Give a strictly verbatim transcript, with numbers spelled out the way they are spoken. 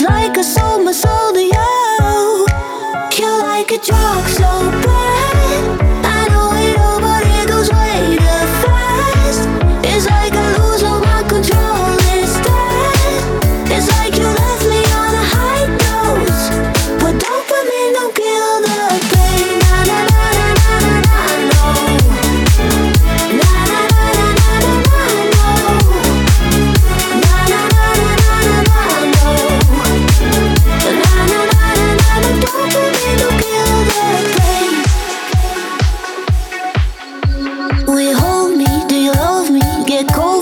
like I sold my soul to you. You're like a drug so bad, I know it all, but it goes way too fast. It's like I lose all my control instead. It's like you left me on a high dose, but dopamine don't kill the pain. Na na na na na na na, no. Na na na na na na na, no. Na na na na na na na, no. Na na na na na na, dopamine don't kill the pain. Will you hold me? Do you love me? Get cold.